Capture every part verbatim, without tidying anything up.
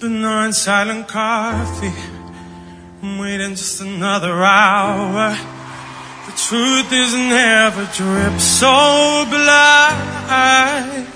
Sipping on silent coffee, I'm waiting just another hour. The truth is never drip so black.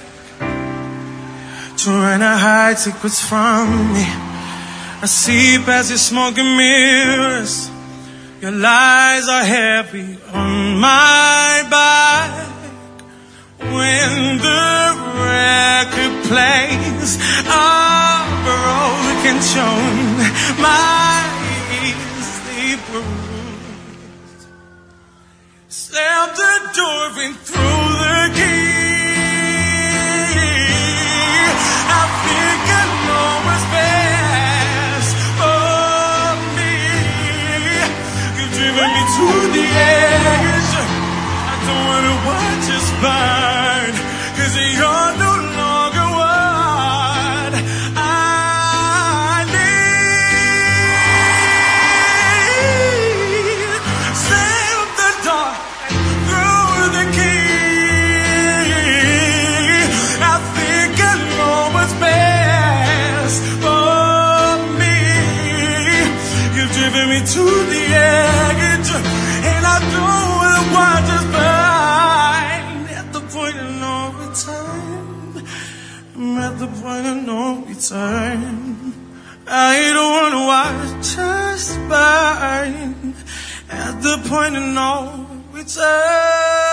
Trying to hide secrets from me, I see past your smoking mirrors. Your lies are heavy on my back. When the record plays a broken tune, my ears they bruised. Slammed the door and threw the key. I think I know what's best for me. You've driven me to the edge. I don't wanna watch us burn, 'cause you're no longer what I need. Slam the door and throw the key. I think I know what's best for me. You've driven me to the edge, and I don't wanna watch us burn. At the point of no return, I'm at the point of no return. I don't wanna watch us burn. At the point of no return.